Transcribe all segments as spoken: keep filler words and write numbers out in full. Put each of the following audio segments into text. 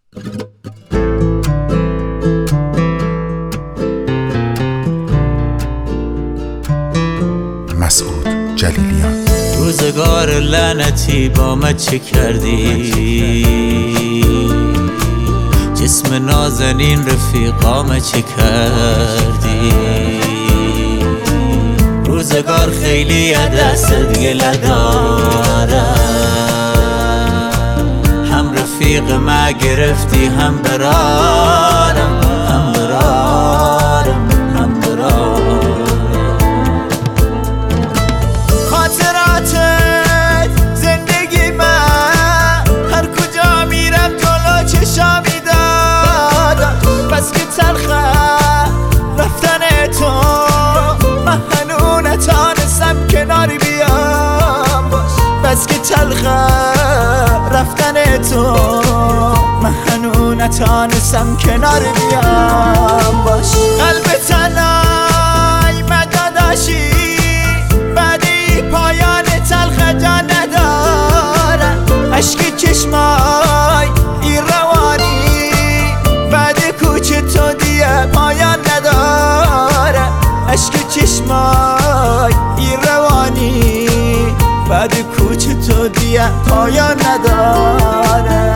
مسعود جلیلیان. روزگار لعنتی با من چه کردی؟ جسم نازنین رفیقام چه کردی؟ روزگار خیلی دست گله دارم، هم رفیق ما گرفتی هم برارم، هم برارم هم برارم. خاطراتت زندگی من، هر کجا میرم جلو چشامی دادم. بس که تلخه رفتن تو، من هنو نتانستم کناری بیام باش. بس که تلخه رفتن تو، من هنو نتانستم کناری بیام باش. قلب تنهای مداداشی بعدی پایان تلخ جا نداره. عشق چشمای این روانی بعد کوچ تو دیگه پایان نداره. عشق چشمای این روانی بعد کوچ تو دیگه پایان نداره.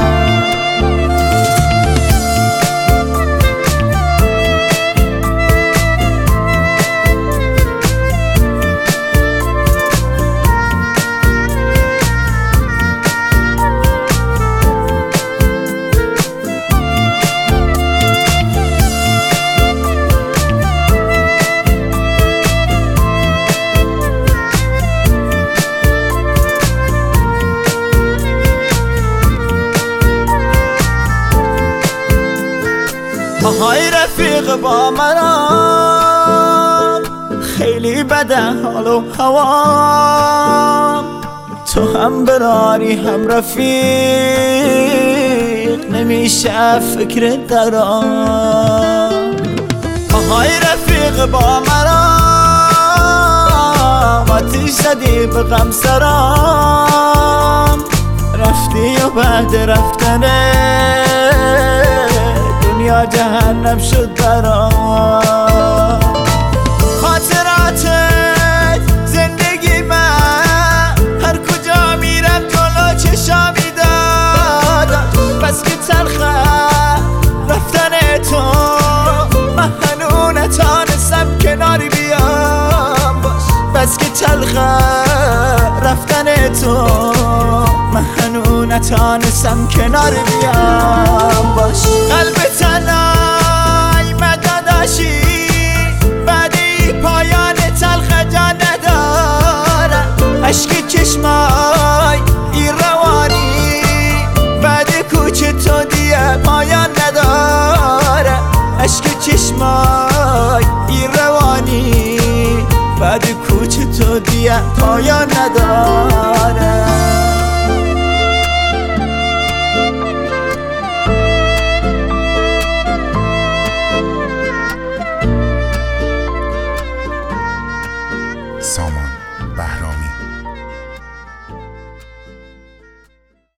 آهای رفیق با منم، خیلی بده حال و هوام. تو هم براری هم رفیق، نمیشه فکر درام. آهای رفیق با منم، آتیش زدی به غم سرام. رفتی و بعد رفتنه دنیا جهنم شد برام. خاطراتت زندگی من، هر کجا میرم جلو چشامی دادم. بس که تلخه رفتن تو، من هنو نتانستم کناری بیام باش. بس که تلخه رفتن تو، من هنو نتانستم کناری بیام باش. قلب تنهای مداداشی بعدی پایان تلخ جا نداره. عشق چشمای این روانی بعد کوچ تو دیگه پایان نداره. عشق چشمای این روانی بعد کوچ تو دیگه پایان نداره.